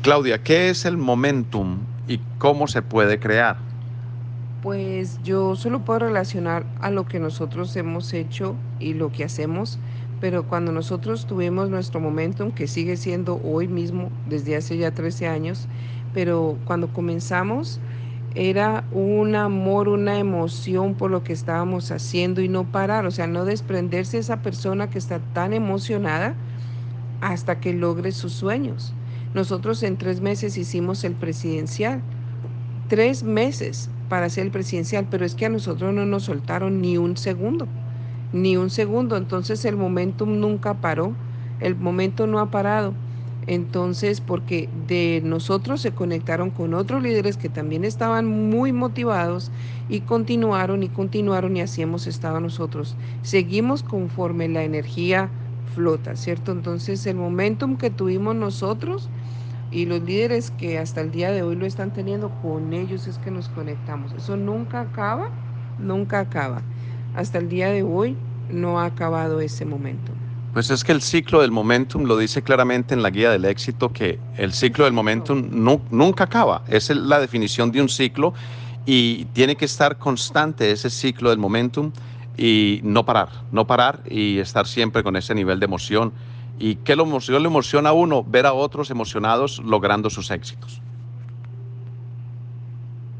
Claudia, ¿qué es el momentum y cómo se puede crear? Pues yo solo puedo relacionar a lo que nosotros hemos hecho y lo que hacemos, pero cuando nosotros tuvimos nuestro momentum, que sigue siendo hoy mismo, desde hace ya 13 años, pero cuando comenzamos era un amor, una emoción por lo que estábamos haciendo y no parar, o sea, no desprenderse de esa persona que está tan emocionada hasta que logre sus sueños. Nosotros en 3 meses hicimos el presidencial. 3 meses para hacer el presidencial, pero es que a nosotros no nos soltaron ni un segundo, ni un segundo. Entonces el momentum nunca paró, el momento no ha parado. Entonces, porque de nosotros se conectaron con otros líderes que también estaban muy motivados y continuaron y así hemos estado nosotros. Seguimos conforme la energía flota, ¿cierto? Entonces el momentum que tuvimos nosotros y los líderes que hasta el día de hoy lo están teniendo, con ellos es que nos conectamos. Eso nunca acaba, nunca acaba. Hasta el día de hoy no ha acabado ese momento. Pues es que el ciclo del momentum lo dice claramente en la guía del éxito, que el ciclo del Exacto. momentum nunca acaba. Esa es la definición de un ciclo y tiene que estar constante ese ciclo del momentum y no parar y estar siempre con ese nivel de emoción. ¿Y qué lo emociona a uno? Ver a otros emocionados logrando sus éxitos.